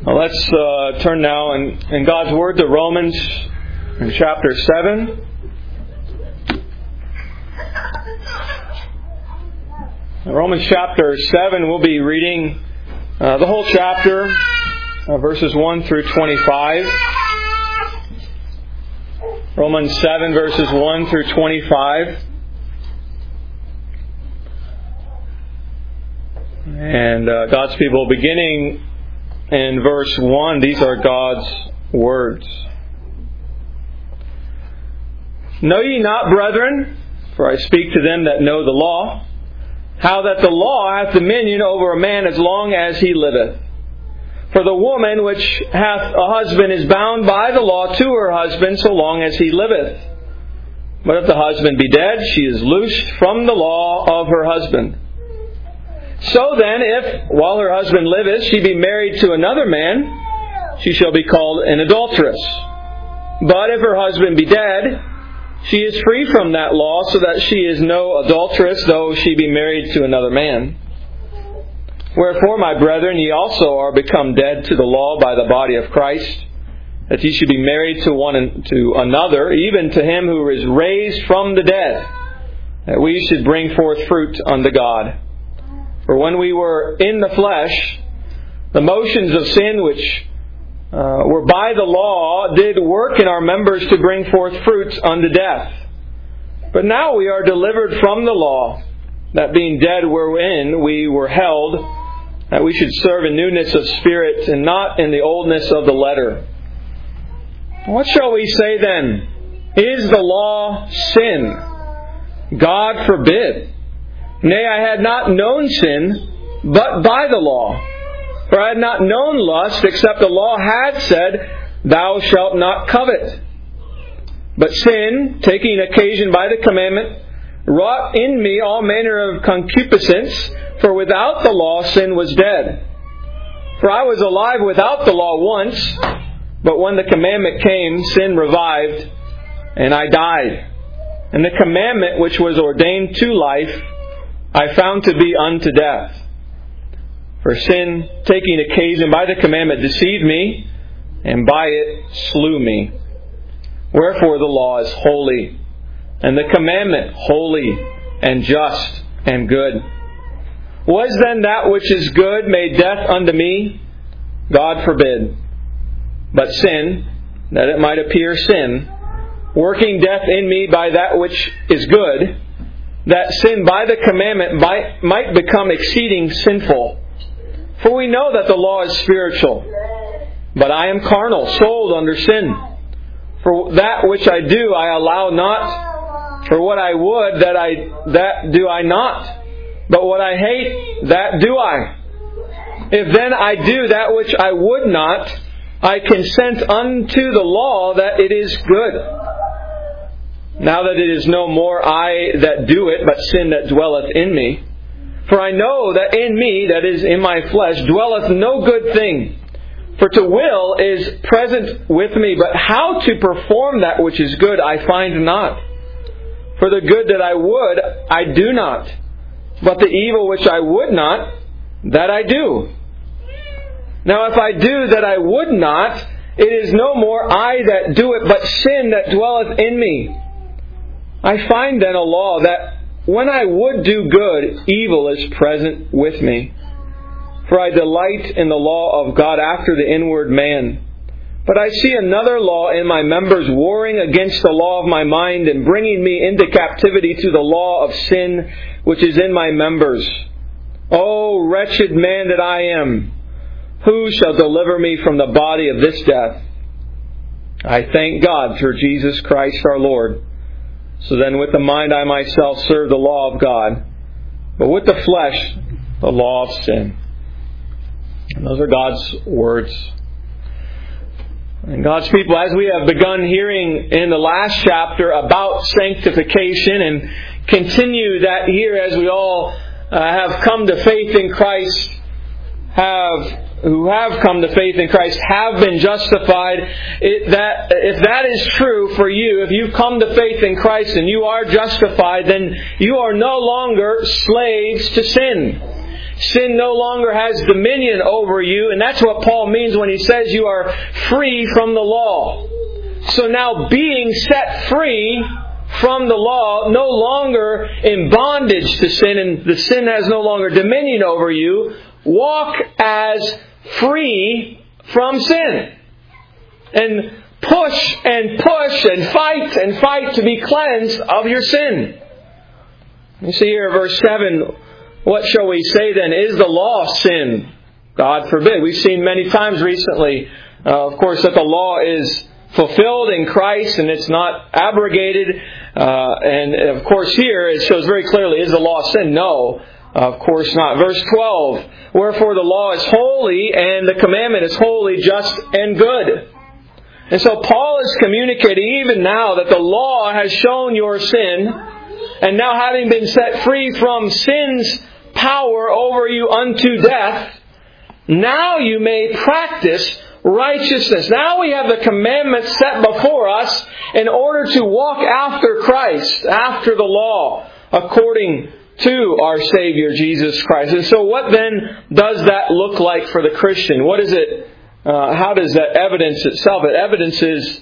Well, let's turn now in God's Word to Romans in chapter 7. In Romans chapter 7, we'll be reading the whole chapter, verses 1 through 25. Romans 7, verses 1 through 25. And God's people, beginning in verse 1, these are God's words. Know ye not, brethren, for I speak to them that know the law, how that the law hath dominion over a man as long as he liveth. For the woman which hath a husband is bound by the law to her husband so long as he liveth. But if the husband be dead, she is loosed from the law of her husband. So then, if, while her husband liveth, she be married to another man, she shall be called an adulteress. But if her husband be dead, she is free from that law, so that she is no adulteress, though she be married to another man. Wherefore, my brethren, ye also are become dead to the law by the body of Christ, that ye should be married to another, even to him who is raised from the dead, that we should bring forth fruit unto God. For when we were in the flesh, the motions of sin which were by the law did work in our members to bring forth fruits unto death. But now we are delivered from the law, that being dead wherein we were held, that we should serve in newness of spirit and not in the oldness of the letter. What shall we say then? Is the law sin? God forbid. Nay, I had not known sin, but by the law. For I had not known lust, except the law had said, Thou shalt not covet. But sin, taking occasion by the commandment, wrought in me all manner of concupiscence, for without the law sin was dead. For I was alive without the law once, but when the commandment came, sin revived, and I died. And the commandment which was ordained to life, I found to be unto death. For sin, taking occasion by the commandment, deceived me, and by it slew me. Wherefore the law is holy, and the commandment holy, and just, and good. Was then that which is good made death unto me? God forbid. But sin, that it might appear sin, working death in me by that which is good, that sin by the commandment might become exceeding sinful. For we know that the law is spiritual, but I am carnal, sold under sin. For that which I do I allow not. For what I would, that do I not. But what I hate, that do I. If then I do that which I would not, I consent unto the law that it is good. Now that it is no more I that do it, but sin that dwelleth in me. For I know that in me, that is in my flesh, dwelleth no good thing. For to will is present with me, but how to perform that which is good I find not. For the good that I would, I do not. But the evil which I would not, that I do. Now if I do that I would not, it is no more I that do it, but sin that dwelleth in me. I find then a law that when I would do good, evil is present with me. For I delight in the law of God after the inward man. But I see another law in my members warring against the law of my mind and bringing me into captivity to the law of sin which is in my members. O wretched man that I am! Who shall deliver me from the body of this death? I thank God through Jesus Christ our Lord. So then with the mind I myself serve the law of God, but with the flesh the law of sin. And those are God's words. And God's people, as we have begun hearing in the last chapter about sanctification and continue that here as we all have come to faith in Christ, who have come to faith in Christ have been justified. If that is true for you, if you've come to faith in Christ and you are justified, then you are no longer slaves to sin. Sin no longer has dominion over you. And that's what Paul means when he says you are free from the law. So now being set free from the law, no longer in bondage to sin, and the sin has no longer dominion over you, walk as free from sin. And push and fight to be cleansed of your sin. You see here, verse 7, what shall we say then? Is the law sin? God forbid. We've seen many times recently, of course, that the law is fulfilled in Christ and it's not abrogated. And of course here it shows very clearly, is the law sin? No, of course not. Verse 12, wherefore the law is holy and the commandment is holy, just and good. And so Paul is communicating even now that the law has shown your sin, and now having been set free from sin's power over you unto death, now you may practice righteousness. Now we have the commandments set before us in order to walk after Christ, after the law, according to our Savior Jesus Christ. And so what then does that look like for the Christian? What is it? How does that evidence itself? It evidences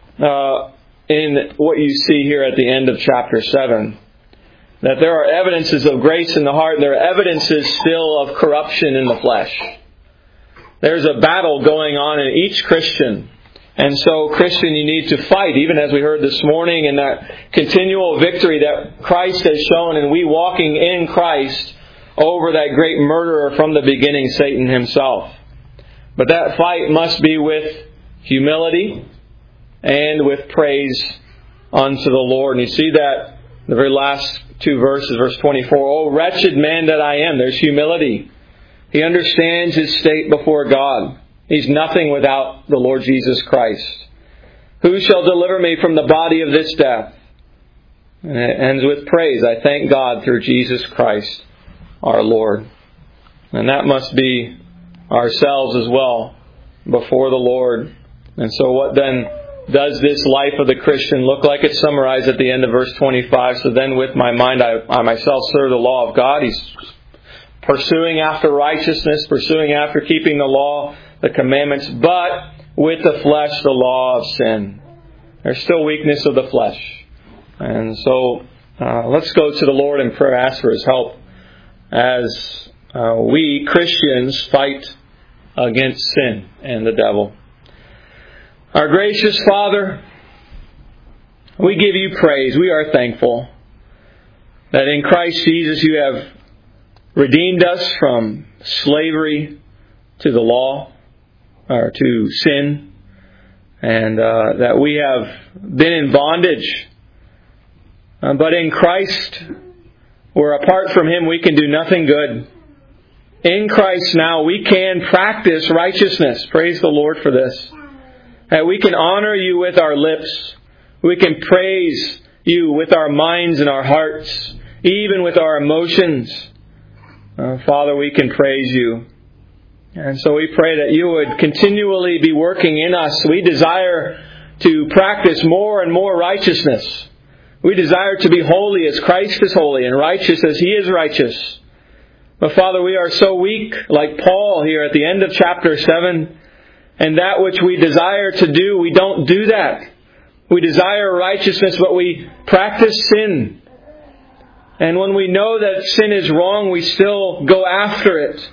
in what you see here at the end of chapter 7. That there are evidences of grace in the heart, and there are evidences still of corruption in the flesh. There's a battle going on in each Christian. And so, Christian, you need to fight, even as we heard this morning, in that continual victory that Christ has shown, and we walking in Christ over that great murderer from the beginning, Satan himself. But that fight must be with humility and with praise unto the Lord. And you see that in the very last two verses, verse 24. Oh, wretched man that I am. There's humility. He understands his state before God. He's nothing without the Lord Jesus Christ. Who shall deliver me from the body of this death? And it ends with praise. I thank God through Jesus Christ our Lord. And that must be ourselves as well before the Lord. And so what then does this life of the Christian look like? It's summarized at the end of verse 25. So then with my mind I myself serve the law of God. He's pursuing after righteousness, pursuing after keeping the law, the commandments, but with the flesh, the law of sin. There's still weakness of the flesh. And so let's go to the Lord in prayer, ask for His help as we Christians fight against sin and the devil. Our gracious Father, we give You praise. We are thankful that in Christ Jesus You have redeemed us from slavery to the law, or to sin, and that we have been in bondage. But in Christ, where apart from Him we can do nothing good. In Christ now we can practice righteousness. Praise the Lord for this. That we can honor You with our lips. We can praise You with our minds and our hearts, even with our emotions. Father, we can praise You. And so we pray that You would continually be working in us. We desire to practice more and more righteousness. We desire to be holy as Christ is holy and righteous as He is righteous. But Father, we are so weak, like Paul here at the end of chapter 7. And that which we desire to do, we don't do that. We desire righteousness, but we practice sin. And when we know that sin is wrong, we still go after it.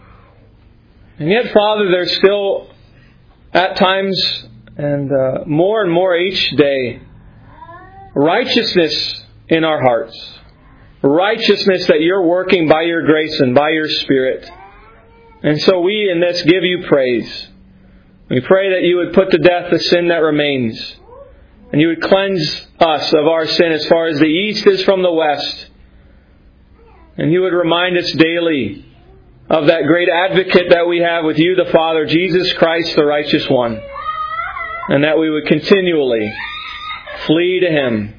And yet, Father, there's still, at times, and more each day, righteousness in our hearts. Righteousness that You're working by Your grace and by Your Spirit. And so we in this give You praise. We pray that You would put to death the sin that remains. And You would cleanse us of our sin as far as the east is from the west. And You would remind us daily of that great advocate that we have with You, the Father, Jesus Christ, the righteous one. And that we would continually flee to Him.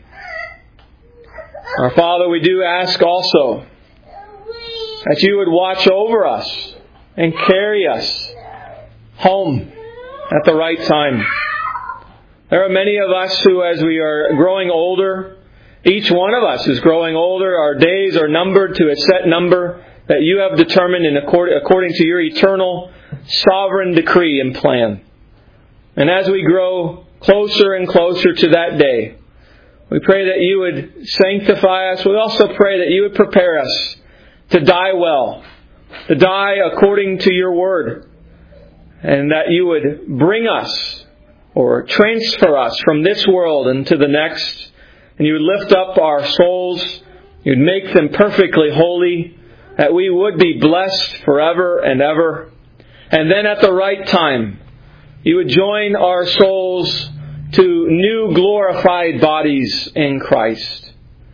Our Father, we do ask also that You would watch over us and carry us home at the right time. There are many of us who, as we are growing older, each one of us is growing older. Our days are numbered to a set number. that you have determined according to your eternal sovereign decree and plan. And as we grow closer and closer to that day, we pray that you would sanctify us. We also pray that you would prepare us to die well, to die according to your word, and that you would bring us or transfer us from this world into the next, and you would lift up our souls, you would make them perfectly holy, that we would be blessed forever and ever. And then at the right time, you would join our souls to new glorified bodies in Christ.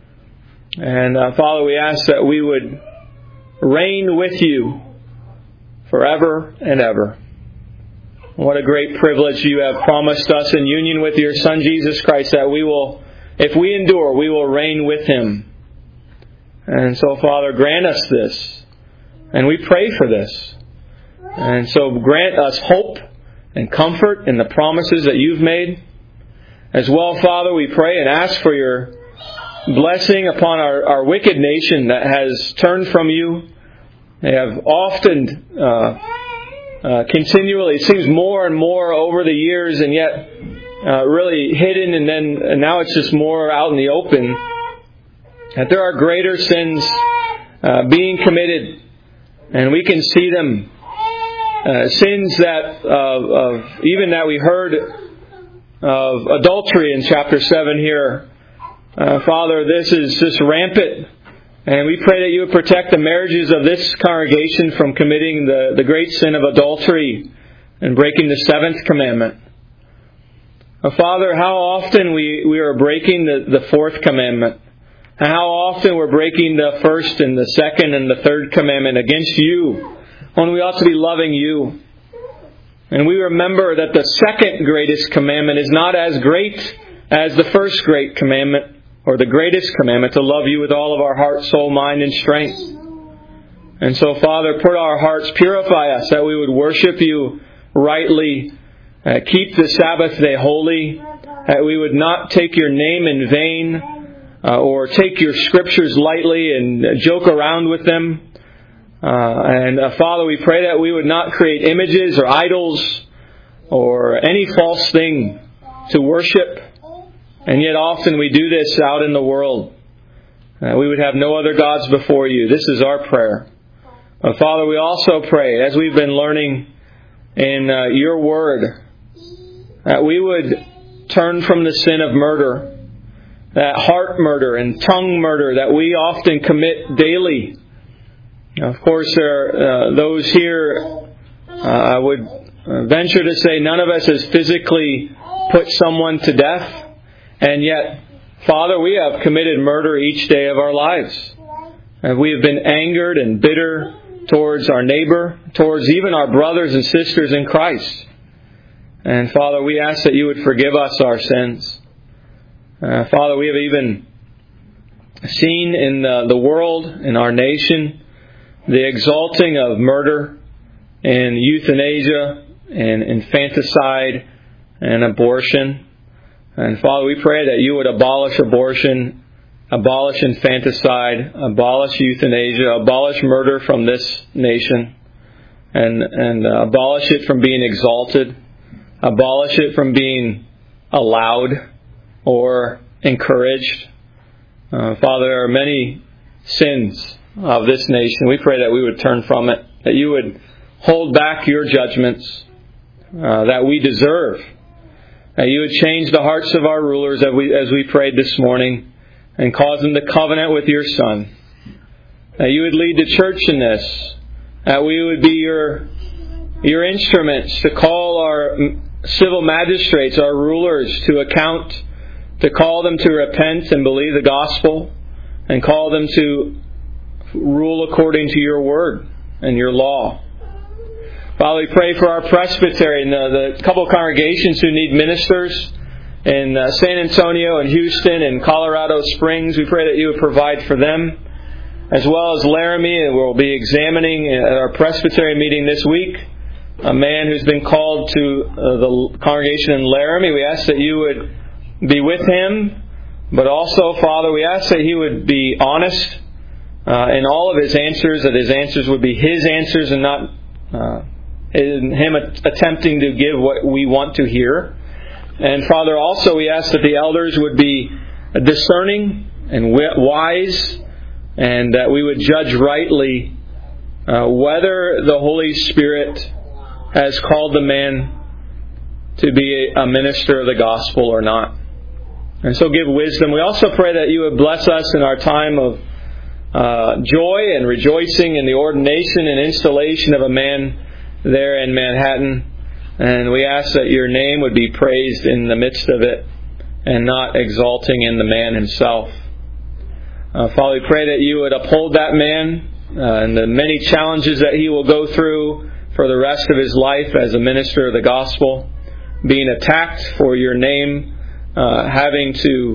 And Father, we ask that we would reign with you forever and ever. What a great privilege you have promised us in union with your Son Jesus Christ, that we will, if we endure, we will reign with Him. And so, Father, grant us this. And we pray for this. And so grant us hope and comfort in the promises that you've made. As well, Father, we pray and ask for your blessing upon our wicked nation that has turned from you. They have often, continually, it seems more and more over the years, and yet really hidden, and now it's just more out in the open. That there are greater sins being committed, and we can see them. Sins that, even that we heard of adultery in chapter 7 here. Father, this is just rampant. And we pray that you would protect the marriages of this congregation from committing the great sin of adultery and breaking the 7th commandment. Father, how often we are breaking the 4th commandment. And how often we're breaking the 1st and the 2nd and the 3rd commandment against you, when we ought to be loving you. And we remember that the 2nd greatest commandment is not as great as the 1st great commandment, or the greatest commandment, to love you with all of our heart, soul, mind, and strength. And so, Father, put our hearts, purify us, that we would worship you rightly, keep the Sabbath day holy, that we would not take your name in vain, or take your scriptures lightly and joke around with them. Father, we pray that we would not create images or idols or any false thing to worship. And yet often we do this out in the world. We would have no other gods before you. This is our prayer. Father, we also pray, as we've been learning in your word, that we would turn from the sin of murder, that heart murder and tongue murder that we often commit daily. Of course, there are those here, I would venture to say none of us has physically put someone to death. And yet, Father, we have committed murder each day of our lives. And we have been angered and bitter towards our neighbor, towards even our brothers and sisters in Christ. And Father, we ask that you would forgive us our sins. Father, we have even seen in the world, in our nation, the exalting of murder and euthanasia and infanticide and abortion. And Father, we pray that you would abolish abortion, abolish infanticide, abolish euthanasia, abolish murder from this nation, and abolish it from being exalted, abolish it from being allowed or encouraged. Father, there are many sins of this nation. We pray that we would turn from it, that you would hold back your judgments that we deserve, that you would change the hearts of our rulers as we prayed this morning, and cause them to covenant with your Son, that you would lead the church in this, that we would be your instruments to call our civil magistrates, our rulers, to account, to call them to repent and believe the gospel, and call them to rule according to your word and your law. Father, we pray for our presbytery and the couple of congregations who need ministers in San Antonio and Houston and Colorado Springs. We pray that you would provide for them, as well as Laramie. And we'll be examining at our presbytery meeting this week a man who's been called to the congregation in Laramie. We ask that you would be with him, but also, Father, we ask that he would be honest in all of His answers, that His answers would be His answers and not Him attempting to give what we want to hear. And Father, also we ask that the elders would be discerning and wise, and that we would judge rightly whether the Holy Spirit has called the man to be a minister of the gospel or not. And so give wisdom. We also pray that You would bless us in our time of joy and rejoicing in the ordination and installation of a man there in Manhattan. And we ask that Your name would be praised in the midst of it and not exalting in the man himself. Father, we pray that You would uphold that man and the many challenges that he will go through for the rest of his life as a minister of the gospel, being attacked for Your name, having to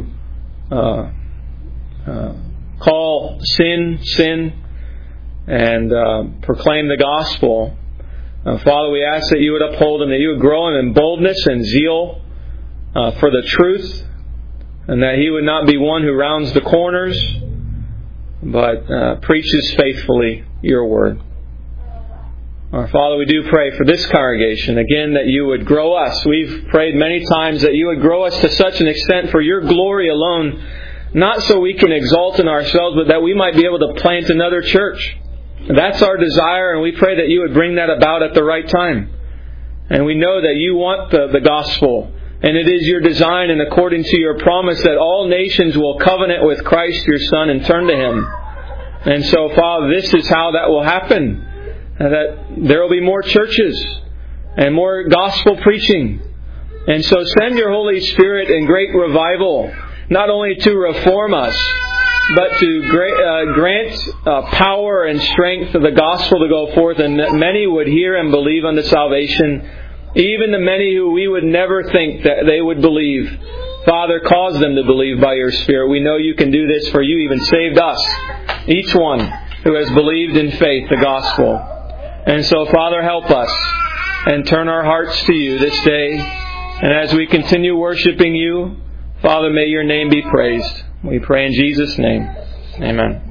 call sin, and proclaim the gospel. Father, we ask that You would uphold him, that You would grow him in boldness and zeal for the truth, and that he would not be one who rounds the corners, but preaches faithfully Your word. Our Father, we do pray for this congregation, again, that You would grow us. We've prayed many times that You would grow us to such an extent for Your glory alone, not so we can exalt in ourselves, but that we might be able to plant another church. That's our desire, and we pray that You would bring that about at the right time. And we know that You want the gospel, and it is Your design and according to Your promise that all nations will covenant with Christ Your Son and turn to Him. And so, Father, this is how that will happen. That there will be more churches and more gospel preaching. And so send Your Holy Spirit in great revival, not only to reform us, but to grant power and strength of the gospel to go forth, and that many would hear and believe unto salvation, even the many who we would never think that they would believe. Father, cause them to believe by Your Spirit. We know You can do this, for You even saved us, each one who has believed in faith the gospel. And so, Father, help us and turn our hearts to You this day. And as we continue worshiping You, Father, may Your name be praised. We pray in Jesus' name. Amen.